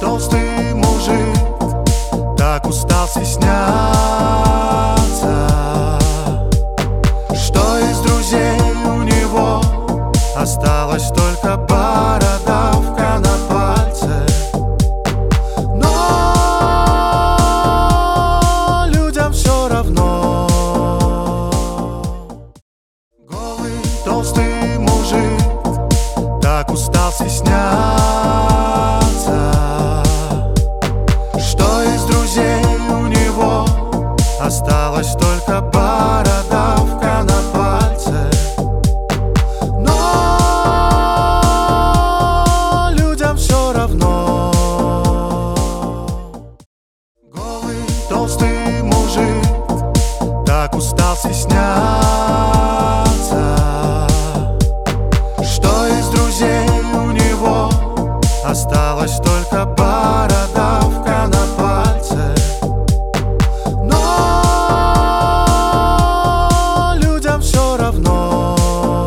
толстый мужик так устал стесняться, что из друзей у него осталась только бородавка на пальце. Но людям все равно. Голый толстый мужик так устал стесняться, что из друзей у него осталась только бородавка на пальце. Но людям все равно. Голый толстый мужик так устал стесняться, что из друзей у него осталась только бородавка на пальце. Но людям все равно.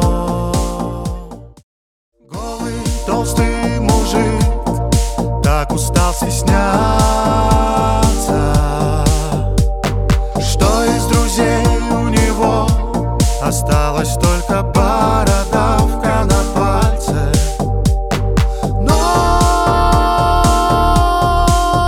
Голый толстый мужик так устал стесняться, что из друзей у него осталась только бородавка на пальце.